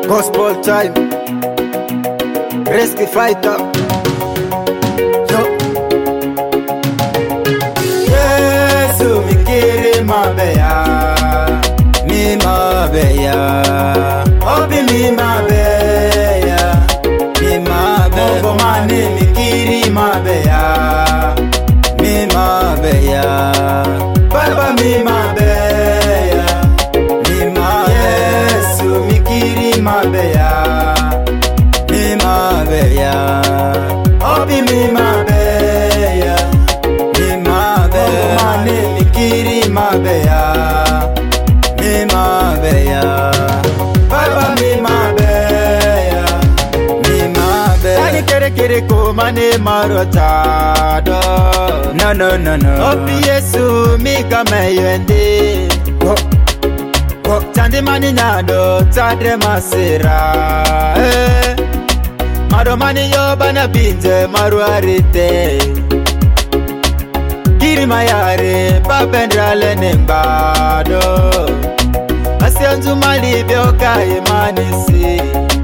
Gospel time, Rescue Fighter. Yo. Yesu mikiri mabeya, mi mabeya. Obi mi mabeya, mi mabeya. Mungu mani mikiri mabeya, mi mabeya. Baba mi mabeya, mi mabeya. Yesu mikiri mabeya, mi mabeya. Obi mi mabeya, mi mabeya. Mungu mani mikiri mabeya, mi mabeya. Baba mi mabeya, mi mabeya. Tani kere kere ko mane marotado. No no no no. Obi Yesu mi kameyende. Tandi mani nado tadre masira. Maro mani yo bana binze maru arite. Kiri mayare papendrale nembado. Asianzu mali bioka imanisi.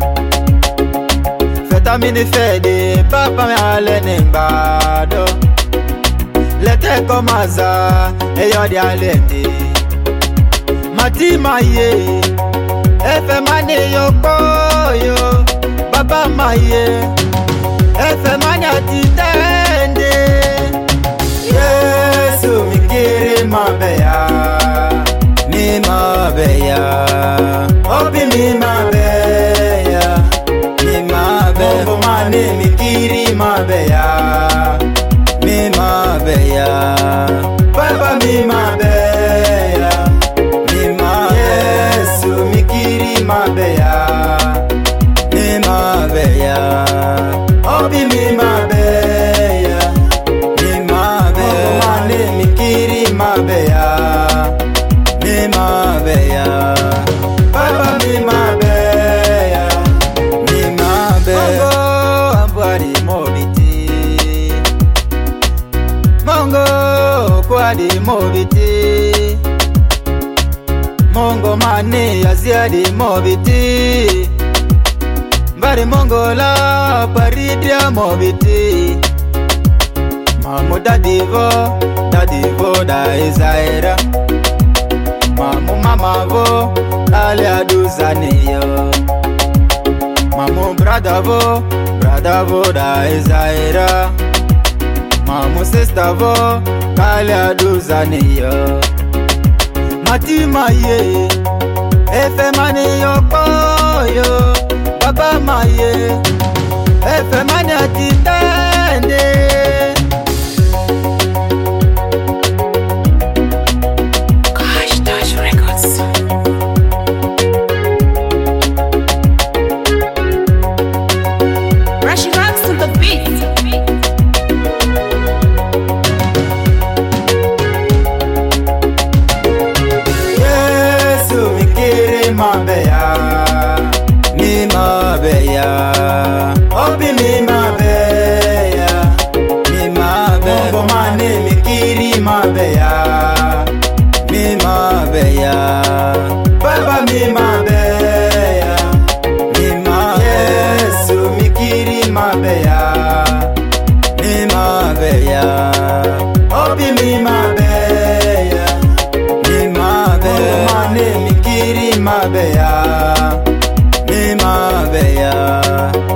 Feta mini fede papa me ale nembado. Lete komaza eyo di alendi. Matima ye efe mani yo koyo. Baba maye efe mani atitende. Yesu mikiri mabeya, mi mabeya. Obi mi mabeya, mi mabeya. Mungu mani mikiri mabeya, mi mabeya. Baba mi mabeya, mi mabeya. Yesu mikiri mabeya, mi mabeya. Obi mi mabeya, mi mabeya. Mungu mani mikiri mabeya, mi mabeya. Baba mi mabeya, mi mabeya. Mongo ambwari mobiti, Mongo kwadi mobiti. Mongo mani aziadi mobiti. Mbari Mongo la paridia mobiti. Mamu dadivo da Isaira. Mamu mamavo ale aduzaniyo. Mamu bradavo da Isaira. Mamu sistervo ale aduzaniyo. Matima ye efe mani yo koyo. Baba maye efe mani atitende. Mabeya, mi mabeya. Obi mi mabeya, mi mabeya. Mungu mani mikiri mabeya, mi mabeya. Baba mi mabeya, mi mabeya. Yesu mikiri mabeya, mi mabeya. Obi mi mabeya, mi mabeya. Mungu mani mikiri mabeya, mi mabeya.